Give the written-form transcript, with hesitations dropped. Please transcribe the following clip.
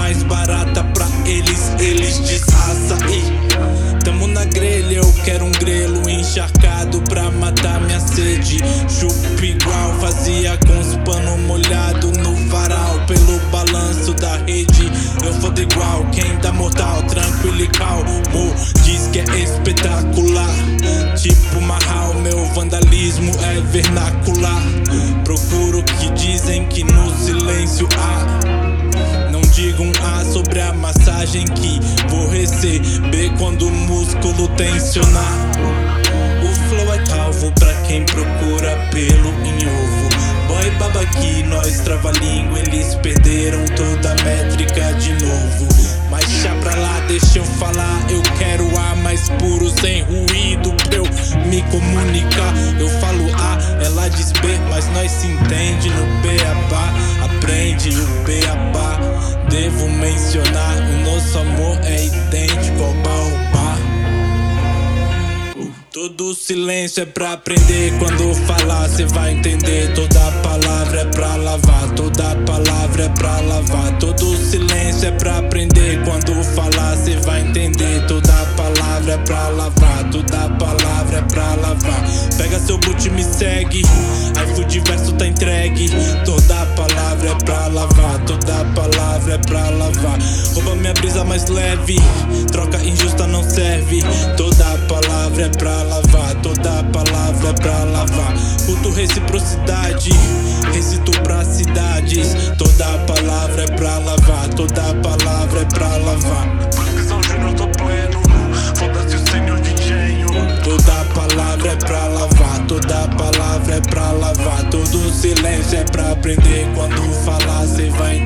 mais barata pra eles diz açaí. Tamo na grelha, eu quero um grelo encharcado pra matar minha sede. Chupa igual fazia com os pano molhado no varal. Pelo balanço da rede eu fodo igual, quem dá mortal, tranquilo e calmo. Diz que é espetacular, tipo Marral, meu vandalismo é vernacular. Procuro o que dizem que no silêncio há. Não digo um A sobre a massagem que vou receber quando o músculo tensionar. O flow é calvo pra quem procura pelo em ovo. Boy babaqui, nós trava-língua, eles perderam toda a métrica de novo. Mas chá pra lá, deixa eu falar, eu quero ar mais puro, sem ruído pra eu me comunicar. Eu falo A, ela diz B, mas nós se entende no beabá. Aprende o beabá, devo mencionar, o nosso amor é idêntico ao baobá. Todo silêncio é pra aprender, quando falar cê vai entender. Toda palavra é pra lavar, toda palavra é pra lavar. Todo silêncio é pra aprender, quando falar cê vai entender. Toda palavra é pra lavar, toda palavra é pra lavar. Pega seu boot e me segue, iFood verso tá entregue. Toda palavra é pra lavar, toda palavra é pra lavar. Rouba minha brisa mais leve, troca injusta não serve. Toda palavra é pra lavar, toda palavra é pra lavar. Culto reciprocidade, recito pra cidades. Toda palavra é pra lavar, toda palavra é pra lavar. São Júnior, tô pleno, foda-se o senhor de engenho. Toda palavra é pra lavar, toda palavra é pra lavar. Todo silêncio é pra aprender, quando falar cê vai entender.